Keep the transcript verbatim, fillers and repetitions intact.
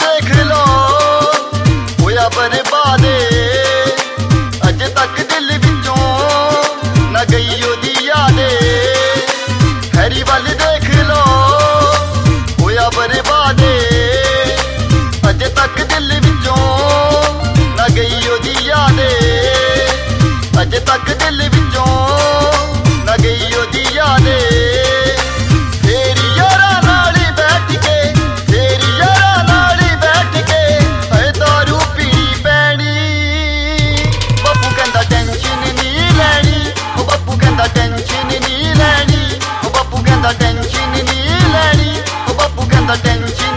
देख लो होया बर्बाद, अजे तक दिल विचों ना गई ओदी याद। हैरी वल देख लो होया बर्बाद, अजे तक दिल विचों ना गई ओदी याद। अजे तक दिल विचों ना गई ओदी याद। टेंशन नहीं लैनी, ओ बापू कहंदा टेंशन नहीं लैनी, ओ बापू कहंदा टेंशन